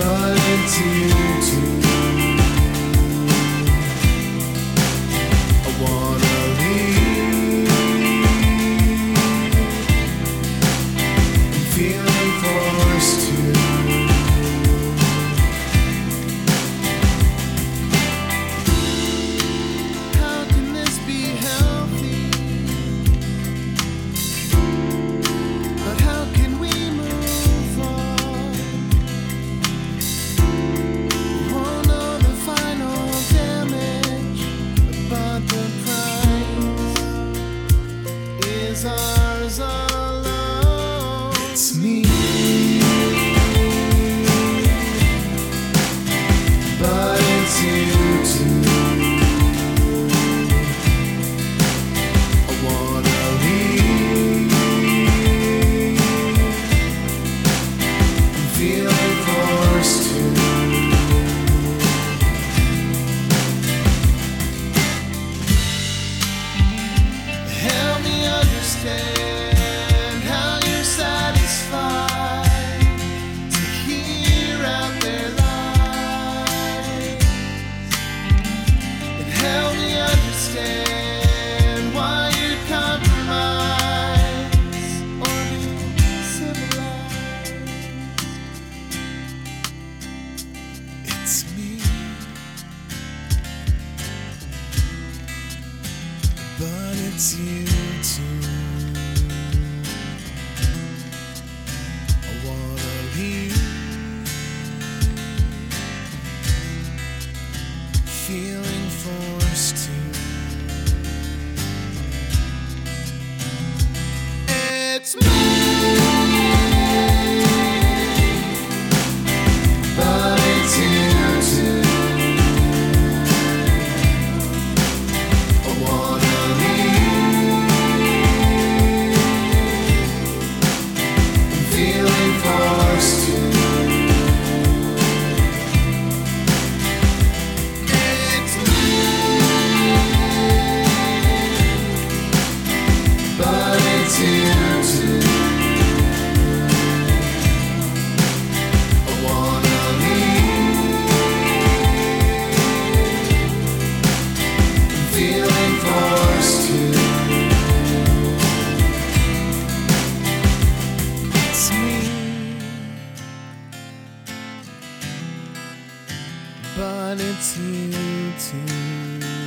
but it's you too. I wanna leave. I'm feeling forced to. How can this be healthy? But how can we move on? Won't know the final damage, but the price is ours alone. It's me, but it's you too. I wanna leave. I'm feeling forced to. Help me understand how you're satisfied to hear out their lies, and help me understand why you compromise or be civilized. It's me, but it's you too. I wanna leave, feeling forced to. It's me, but it's you too. I wanna leave. I'm feeling forced to. It's me, but it's you too. I wanna leave. I'm feeling forced to. It's me, but it's you too.